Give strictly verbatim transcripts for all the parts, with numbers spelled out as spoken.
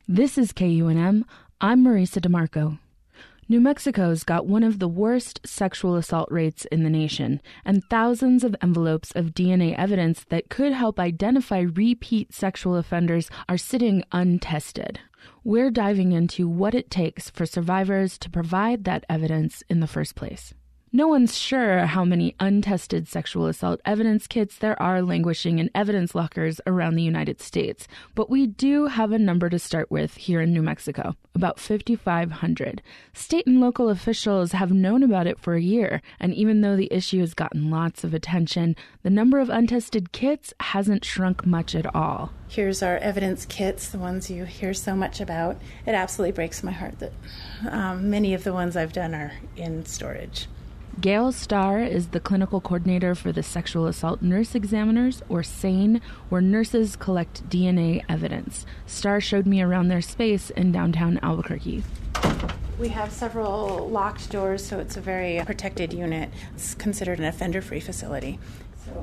This is K U N M. I'm Marisa DeMarco. New Mexico's got one of the worst sexual assault rates in the nation, and thousands of envelopes of D N A evidence that could help identify repeat sexual offenders are sitting untested. We're diving into what it takes for survivors to provide that evidence in the first place. No one's sure how many untested sexual assault evidence kits there are languishing in evidence lockers around the United States, but we do have a number to start with here in New Mexico, about fifty-five hundred. State and local officials have known about it for a year, and even though the issue has gotten lots of attention, the number of untested kits hasn't shrunk much at all. Here's our evidence kits, the ones you hear so much about. It absolutely breaks my heart that um, many of the ones I've done are in storage. Gail Starr is the clinical coordinator for the Sexual Assault Nurse Examiners, or SANE, where nurses collect D N A evidence. Starr showed me around their space in downtown Albuquerque. We have several locked doors, so it's a very protected unit. It's considered an offender-free facility. So.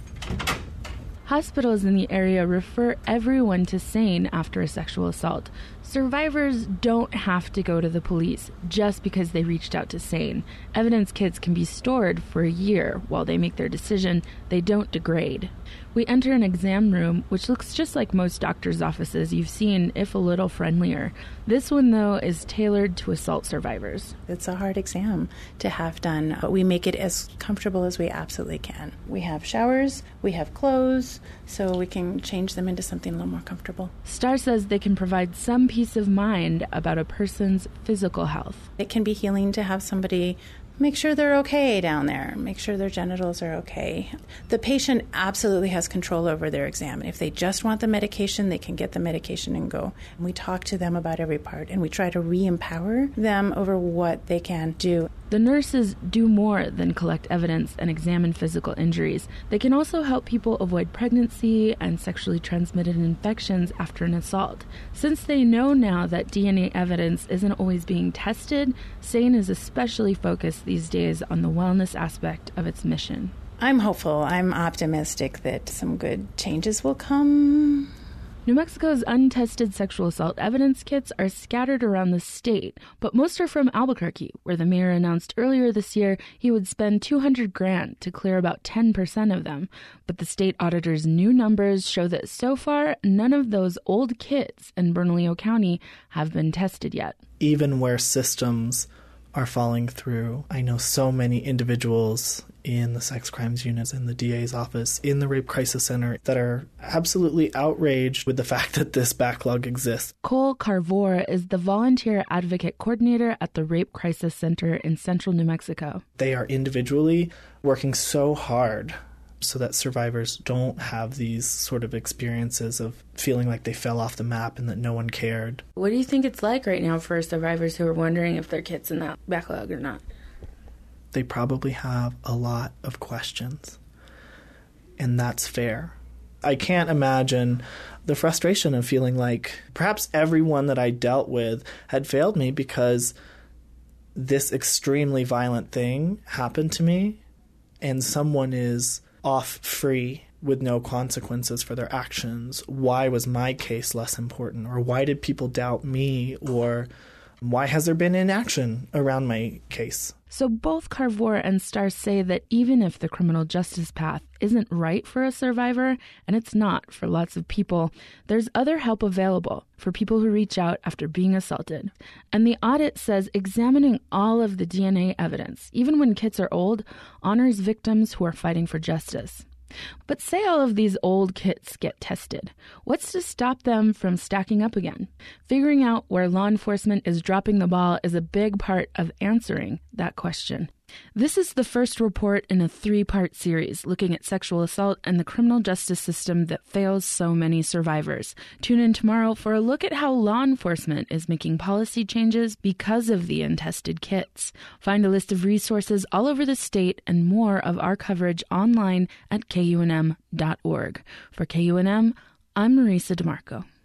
Hospitals in the area refer everyone to SANE after a sexual assault. Survivors don't have to go to the police just because they reached out to SANE. Evidence kits can be stored for a year while they make their decision. They don't degrade. We enter an exam room, which looks just like most doctors' offices you've seen, if a little friendlier. This one, though, is tailored to assault survivors. It's a hard exam to have done, but we make it as comfortable as we absolutely can. We have showers, we have clothes, so we can change them into something a little more comfortable. Starr says they can provide some peace of mind about a person's physical health. It can be healing to have somebody make sure they're okay down there, make sure their genitals are okay. The patient absolutely has control over their exam. If they just want the medication, they can get the medication and go. And we talk to them about every part, and we try to re-empower them over what they can do. The nurses do more than collect evidence and examine physical injuries. They can also help people avoid pregnancy and sexually transmitted infections after an assault. Since they know now that D N A evidence isn't always being tested, SANE is especially focused these days on the wellness aspect of its mission. I'm hopeful. I'm optimistic that some good changes will come. New Mexico's untested sexual assault evidence kits are scattered around the state, but most are from Albuquerque, where the mayor announced earlier this year he would spend two hundred grand to clear about ten percent of them. But the state auditor's new numbers show that so far, none of those old kits in Bernalillo County have been tested yet. Even where systems are falling through, I know so many individuals in the sex crimes units, in the D A's office, in the Rape Crisis Center, that are absolutely outraged with the fact that this backlog exists. Cole Carvor is the volunteer advocate coordinator at the Rape Crisis Center in central New Mexico. They are individually working so hard so that survivors don't have these sort of experiences of feeling like they fell off the map and that no one cared. What do you think it's like right now for survivors who are wondering if their kit's in that backlog or not? They probably have a lot of questions, and that's fair. I can't imagine the frustration of feeling like perhaps everyone that I dealt with had failed me because this extremely violent thing happened to me, and someone is off free with no consequences for their actions. Why was my case less important? Or why did people doubt me? Or why has there been inaction around my case? So both Carvor and Starr say that even if the criminal justice path isn't right for a survivor, and it's not for lots of people, there's other help available for people who reach out after being assaulted. And the audit says examining all of the D N A evidence, even when kits are old, honors victims who are fighting for justice. But say all of these old kits get tested. What's to stop them from stacking up again? Figuring out where law enforcement is dropping the ball is a big part of answering that question. This is the first report in a three-part series looking at sexual assault and the criminal justice system that fails so many survivors. Tune in tomorrow for a look at how law enforcement is making policy changes because of the untested kits. Find a list of resources all over the state and more of our coverage online at K U N M dot org. For K U N M, I'm Marisa DeMarco.